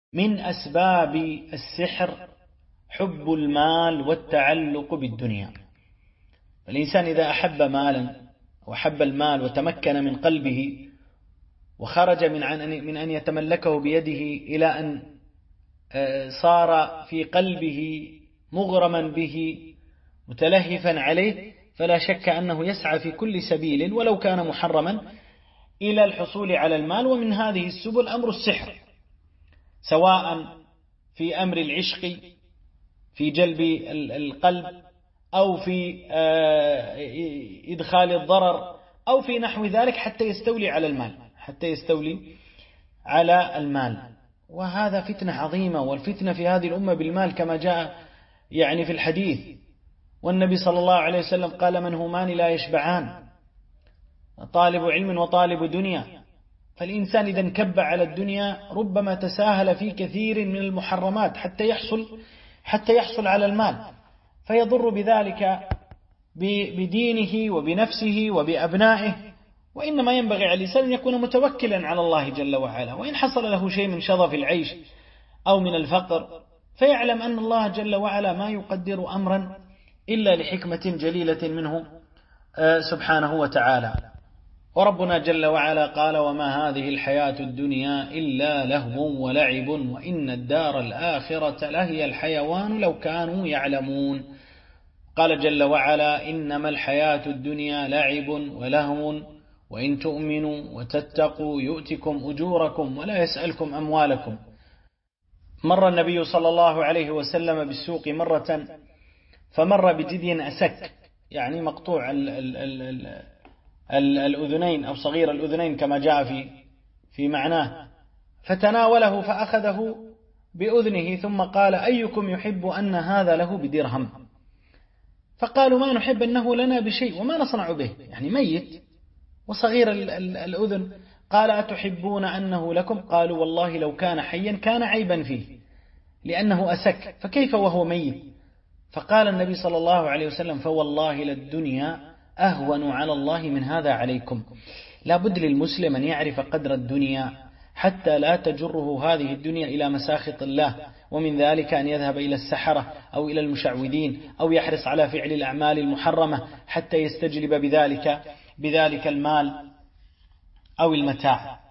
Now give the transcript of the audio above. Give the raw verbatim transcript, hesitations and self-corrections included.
من أسباب السحر حب المال والتعلق بالدنيا. الإنسان إذا أحب مالا وحب المال وتمكن من قلبه وخرج من من أن يتملكه بيده إلى أن صار في قلبه مغرما به متلهفا عليه، فلا شك أنه يسعى في كل سبيل ولو كان محرما إلى الحصول على المال. ومن هذه السبل أمر السحر، سواء في أمر العشق في جلب القلب، أو في إدخال الضرر، أو في نحو ذلك، حتى يستولي على المال حتى يستولي على المال. وهذا فتنة عظيمة، والفتنة في هذه الأمة بالمال كما جاء يعني في الحديث. والنبي صلى الله عليه وسلم قال: من همان لا يشبعان، طالب علم وطالب دنيا. فالإنسان إذا انكب على الدنيا ربما تساهل في كثير من المحرمات حتى يحصل حتى يحصل على المال، فيضر بذلك بدينه وبنفسه وبأبنائه. وإنما ينبغي على الإنسان أن يكون متوكلا على الله جل وعلا، وإن حصل له شيء من شظف العيش أو من الفقر فيعلم أن الله جل وعلا ما يقدر أمرا إلا لحكمة جليلة منه سبحانه وتعالى. وربنا جل وعلا قال: وما هذه الحياة الدنيا إلا لهو ولعب وإن الدار الآخرة لهي الحيوان لو كانوا يعلمون. قال جل وعلا: إنما الحياة الدنيا لعب ولهو وإن تؤمنوا وتتقوا يؤتكم أجوركم ولا يسألكم أموالكم. مر النبي صلى الله عليه وسلم بالسوق مرة، فمر بجدي أسك، يعني مقطوع ال ال ال ال الأذنين أو صغير الأذنين كما جاء في في معناه، فتناوله فأخذه بأذنه ثم قال: أيكم يحب أن هذا له بدرهم؟ فقالوا: ما نحب أنه لنا بشيء وما نصنع به، يعني ميت وصغير الأذن. قال: أتحبون أنه لكم؟ قالوا: والله لو كان حيا كان عيبا فيه لأنه أسك، فكيف وهو ميت؟ فقال النبي صلى الله عليه وسلم: فوالله للدنيا أهون على الله من هذا عليكم. لا بد للمسلم أن يعرف قدر الدنيا حتى لا تجره هذه الدنيا إلى مساخط الله، ومن ذلك أن يذهب إلى السحرة أو إلى المشعوذين أو يحرص على فعل الأعمال المحرمة حتى يستجلب بذلك بذلك المال أو المتاع.